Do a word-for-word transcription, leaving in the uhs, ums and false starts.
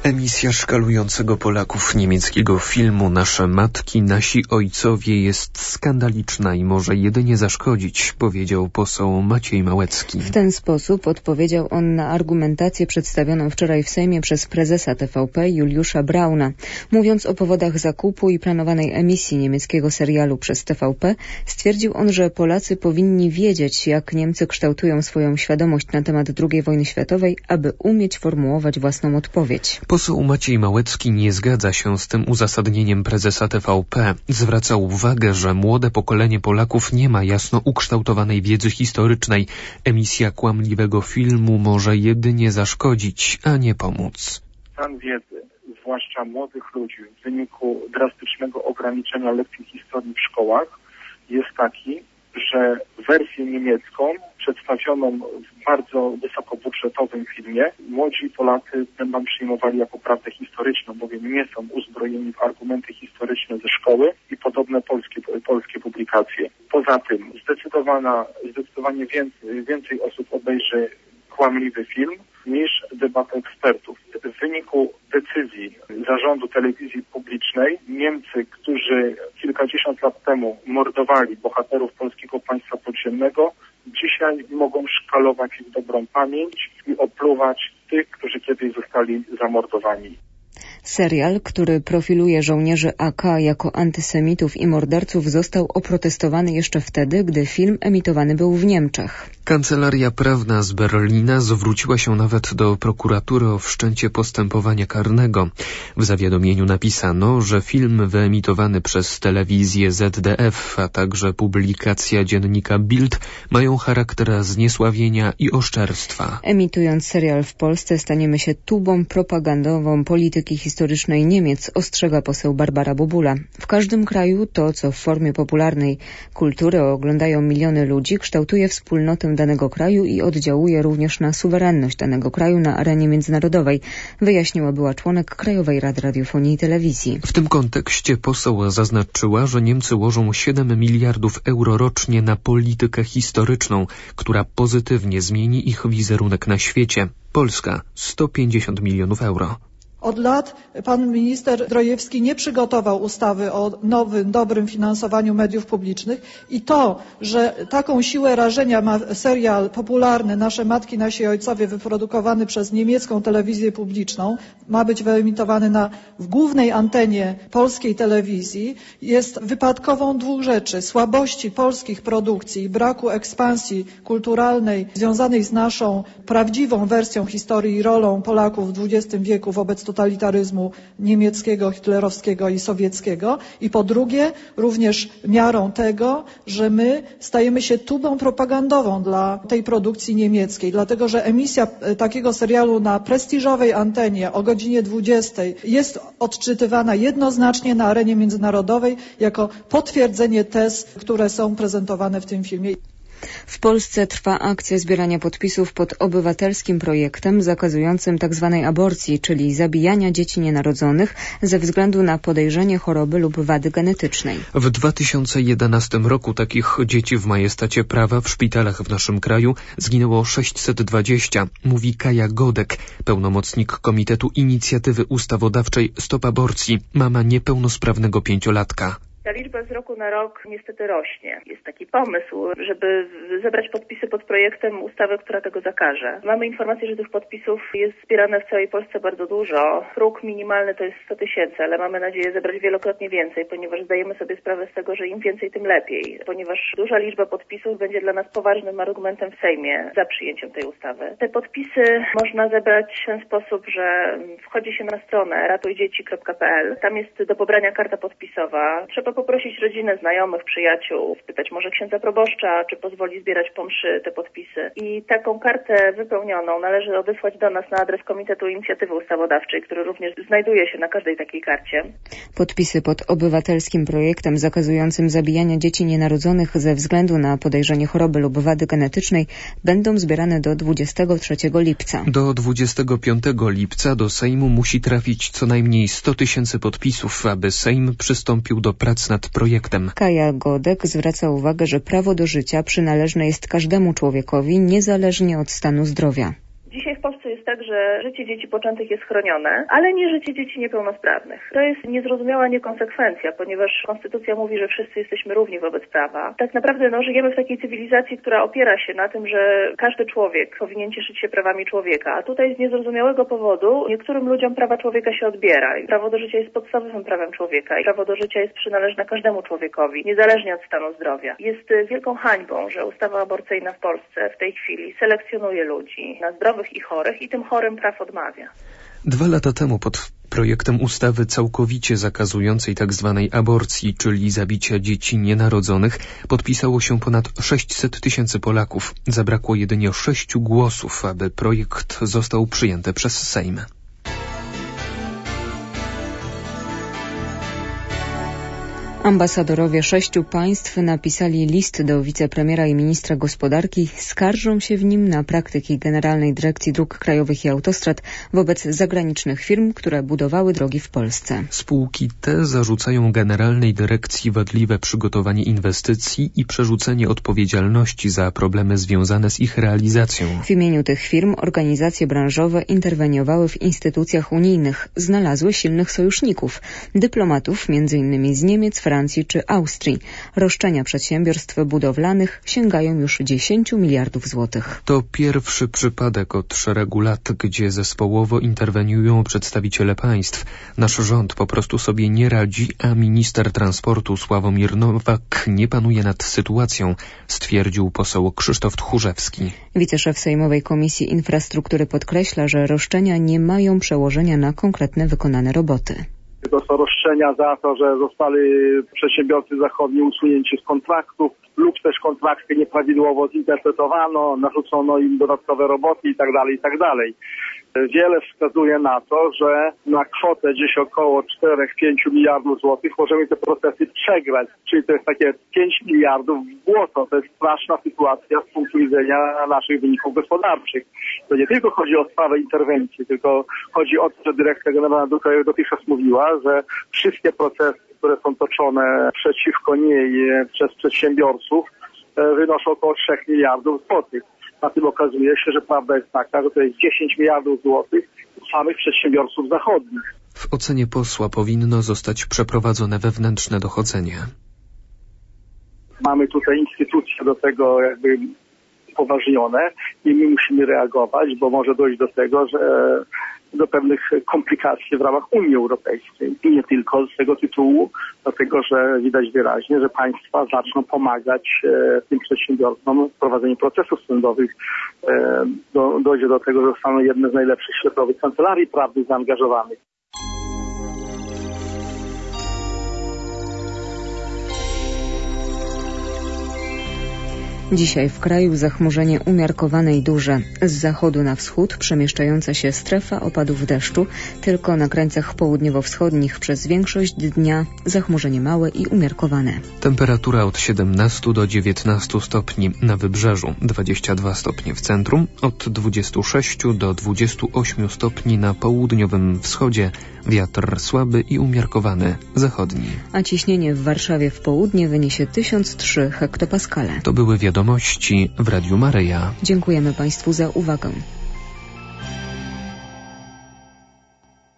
Emisja szkalującego Polaków niemieckiego filmu Nasze matki, nasi ojcowie jest skandaliczna i może jedynie zaszkodzić, powiedział poseł Maciej Małecki. W ten sposób odpowiedział on na argumentację przedstawioną wczoraj w Sejmie przez prezesa T V P Juliusza Brauna. Mówiąc o powodach zakupu i planowanej emisji niemieckiego serialu przez T V P, stwierdził on, że Polacy powinni wiedzieć, jak Niemcy kształtują swoją świadomość na temat drugiej wojny światowej, aby umieć formułować własną odpowiedź. Poseł Maciej Małecki nie zgadza się z tym uzasadnieniem prezesa T V P. Zwraca uwagę, że młode pokolenie Polaków nie ma jasno ukształtowanej wiedzy historycznej. Emisja kłamliwego filmu może jedynie zaszkodzić, a nie pomóc. Stan wiedzy, zwłaszcza młodych ludzi, w wyniku drastycznego ograniczenia lekcji historii w szkołach jest taki, że wersję niemiecką przedstawioną w bardzo wysokobudżetowym filmie młodzi Polacy będą przyjmowali jako prawdę historyczną, bowiem nie są uzbrojeni w argumenty historyczne ze szkoły i podobne polskie, polskie publikacje. Poza tym zdecydowana, zdecydowanie więcej, więcej osób obejrzy kłamliwy film niż debatę ekspertów. W wyniku decyzji zarządu telewizji publicznej Niemcy, którzy kilkadziesiąt lat temu mordowali bohaterów polskiego państwa podziemnego, dzisiaj mogą szkalować ich dobrą pamięć i opluwać tych, którzy kiedyś zostali zamordowani. Serial, który profiluje żołnierzy A K jako antysemitów i morderców, został oprotestowany jeszcze wtedy, gdy film emitowany był w Niemczech. Kancelaria Prawna z Berlina zwróciła się nawet do prokuratury o wszczęcie postępowania karnego. W zawiadomieniu napisano, że film wyemitowany przez telewizję Z D F, a także publikacja dziennika Bild mają charakter zniesławienia i oszczerstwa. Emitując serial w Polsce staniemy się tubą propagandową polityki historycznej Niemiec, ostrzega poseł Barbara Bubula. W każdym kraju to, co w formie popularnej kultury oglądają miliony ludzi, kształtuje wspólnotę danego kraju i oddziałuje również na suwerenność danego kraju na arenie międzynarodowej, wyjaśniła była członek Krajowej Rady Radiofonii i Telewizji. W tym kontekście poseł zaznaczyła, że Niemcy łożą siedem miliardów euro rocznie na politykę historyczną, która pozytywnie zmieni ich wizerunek na świecie. Polska sto pięćdziesiąt milionów euro. Od lat pan minister Drojewski nie przygotował ustawy o nowym, dobrym finansowaniu mediów publicznych i to, że taką siłę rażenia ma serial popularny Nasze matki, nasi ojcowie, wyprodukowany przez niemiecką telewizję publiczną, ma być wyemitowany na, w głównej antenie polskiej telewizji, jest wypadkową dwóch rzeczy: słabości polskich produkcji i braku ekspansji kulturalnej związanej z naszą prawdziwą wersją historii i rolą Polaków w dwudziestym wieku wobec totalitaryzmu niemieckiego, hitlerowskiego i sowieckiego, i po drugie również miarą tego, że my stajemy się tubą propagandową dla tej produkcji niemieckiej, dlatego że emisja takiego serialu na prestiżowej antenie o godzinie dwudziestej jest odczytywana jednoznacznie na arenie międzynarodowej jako potwierdzenie tez, które są prezentowane w tym filmie. W Polsce trwa akcja zbierania podpisów pod obywatelskim projektem zakazującym tzw. aborcji, czyli zabijania dzieci nienarodzonych ze względu na podejrzenie choroby lub wady genetycznej. W dwa tysiące jedenastym roku takich dzieci w majestacie prawa w szpitalach w naszym kraju zginęło sześćset dwadzieścia, mówi Kaja Godek, pełnomocnik Komitetu Inicjatywy Ustawodawczej Stop Aborcji, mama niepełnosprawnego pięciolatka. Ta liczba z roku na rok niestety rośnie. Jest taki pomysł, żeby zebrać podpisy pod projektem ustawy, która tego zakaże. Mamy informację, że tych podpisów jest zbierane w całej Polsce bardzo dużo. Próg minimalny to jest sto tysięcy, ale mamy nadzieję zebrać wielokrotnie więcej, ponieważ zdajemy sobie sprawę z tego, że im więcej, tym lepiej. Ponieważ duża liczba podpisów będzie dla nas poważnym argumentem w Sejmie za przyjęciem tej ustawy. Te podpisy można zebrać w ten sposób, że wchodzi się na stronę ratuj dzieci kropka p l. Tam jest do pobrania karta podpisowa. Trzeba poprosić rodzinę, znajomych, przyjaciół, spytać może księdza proboszcza, czy pozwoli zbierać po mszy te podpisy. I taką kartę wypełnioną należy odesłać do nas na adres Komitetu Inicjatywy Ustawodawczej, który również znajduje się na każdej takiej karcie. Podpisy pod obywatelskim projektem zakazującym zabijania dzieci nienarodzonych ze względu na podejrzenie choroby lub wady genetycznej będą zbierane do dwudziestego trzeciego lipca. Do dwudziestego piątego lipca do Sejmu musi trafić co najmniej sto tysięcy podpisów, aby Sejm przystąpił do prac nad projektem. Kaja Godek zwraca uwagę, że prawo do życia przynależne jest każdemu człowiekowi, niezależnie od stanu zdrowia. Dzisiaj w Polsce jest tak, że życie dzieci poczętych jest chronione, ale nie życie dzieci niepełnosprawnych. To jest niezrozumiała niekonsekwencja, ponieważ Konstytucja mówi, że wszyscy jesteśmy równi wobec prawa. Tak naprawdę no, żyjemy w takiej cywilizacji, która opiera się na tym, że każdy człowiek powinien cieszyć się prawami człowieka, a tutaj z niezrozumiałego powodu niektórym ludziom prawa człowieka się odbiera. I prawo do życia jest podstawowym prawem człowieka i prawo do życia jest przynależne każdemu człowiekowi, niezależnie od stanu zdrowia. Jest wielką hańbą, że ustawa aborcyjna w Polsce w tej chwili selekcjonuje ludzi na zdrowych i chorych i tym chorym praw odmawia. Dwa lata temu pod projektem ustawy całkowicie zakazującej tzw. aborcji, czyli zabicia dzieci nienarodzonych, podpisało się ponad sześćset tysięcy Polaków. Zabrakło jedynie sześciu głosów, aby projekt został przyjęty przez Sejm. Ambasadorowie sześciu państw napisali list do wicepremiera i ministra gospodarki. Skarżą się w nim na praktyki Generalnej Dyrekcji Dróg Krajowych i Autostrad wobec zagranicznych firm, które budowały drogi w Polsce. Spółki te zarzucają Generalnej Dyrekcji wadliwe przygotowanie inwestycji i przerzucenie odpowiedzialności za problemy związane z ich realizacją. W imieniu tych firm organizacje branżowe interweniowały w instytucjach unijnych. Znalazły silnych sojuszników, dyplomatów między innymi z Niemiec, Francji czy Austrii. Roszczenia przedsiębiorstw budowlanych sięgają już dziesięć miliardów złotych. To pierwszy przypadek od szeregu lat, gdzie zespołowo interweniują przedstawiciele państw. Nasz rząd po prostu sobie nie radzi, a minister transportu Sławomir Nowak nie panuje nad sytuacją, stwierdził poseł Krzysztof Tchórzewski. Wiceszef Sejmowej Komisji Infrastruktury podkreśla, że roszczenia nie mają przełożenia na konkretne wykonane roboty. To są roszczenia za to, że zostali przedsiębiorcy zachodni usunięci z kontraktów lub też kontrakty nieprawidłowo zinterpretowano, narzucono im dodatkowe roboty itd., itd. Wiele wskazuje na to, że na kwotę gdzieś około cztery do pięciu miliardów złotych możemy te procesy przegrać. Czyli to jest takie pięć miliardów w błoto. To jest straszna sytuacja z punktu widzenia naszych wyników gospodarczych. To nie tylko chodzi o sprawę interwencji, tylko chodzi o to, że Dyrekcja Generalna Dróg Krajowych dotychczas mówiła, że wszystkie procesy, które są toczone przeciwko niej przez przedsiębiorców, wynoszą około trzech miliardów złotych. Na tym okazuje się, że prawda jest taka, że to jest dziesięć miliardów złotych samych przedsiębiorców zachodnich. W ocenie posła powinno zostać przeprowadzone wewnętrzne dochodzenie. Mamy tutaj instytucje do tego jakby upoważnione i my musimy reagować, bo może dojść do tego, że do pewnych komplikacji w ramach Unii Europejskiej. I nie tylko z tego tytułu, dlatego że widać wyraźnie, że państwa zaczną pomagać e, tym przedsiębiorcom w prowadzeniu procesów sądowych. E, do, dojdzie do tego, że zostaną jedne z najlepszych światowych kancelarii prawnych zaangażowanych. Dzisiaj w kraju zachmurzenie umiarkowane i duże. Z zachodu na wschód przemieszczająca się strefa opadów deszczu. Tylko na krańcach południowo-wschodnich przez większość dnia zachmurzenie małe i umiarkowane. Temperatura od siedemnastu do dziewiętnastu stopni na wybrzeżu, dwadzieścia dwa stopnie w centrum, od dwudziestu sześciu do dwudziestu ośmiu stopni na południowym wschodzie, wiatr słaby i umiarkowany, zachodni. A ciśnienie w Warszawie w południe wyniesie tysiąc trzy hektopaskale. To były wiadomości w Radiu Maryja. Dziękujemy Państwu za uwagę.